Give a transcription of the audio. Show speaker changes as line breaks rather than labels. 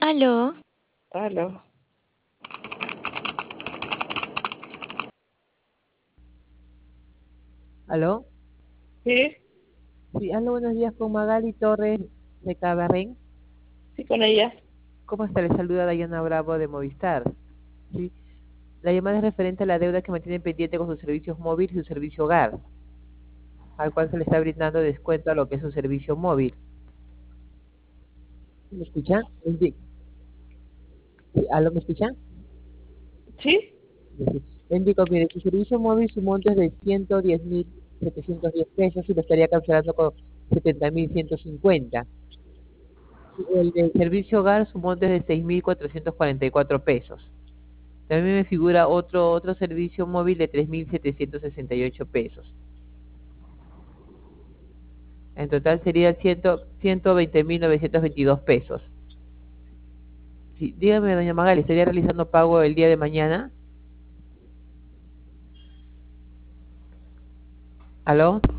Aló,
Aló.
¿Aló?
Sí,
Sí, aló, buenos días con Magali Torres de Cabarren.
sí, con ella.
¿Cómo está? Le saluda Dayana Bravo de Movistar. Sí, la llamada es referente a la deuda que mantiene pendiente con sus servicios móviles y su servicio hogar, al cual se le está brindando descuento a lo que es su servicio móvil. ¿Me escuchan? Sí, ¿aló, me escuchan?
Sí,
Sí, sí. Le indico, mire, su servicio móvil, su monto es de 110.710 pesos y lo estaría cancelando con 70.150. El del servicio hogar, su monto es de 6.444 pesos. También me figura otro servicio móvil de 3.768 pesos. En total sería 120.922 pesos. Sí, dígame, doña Magali, ¿estaría realizando pago el día de mañana? ¿Aló?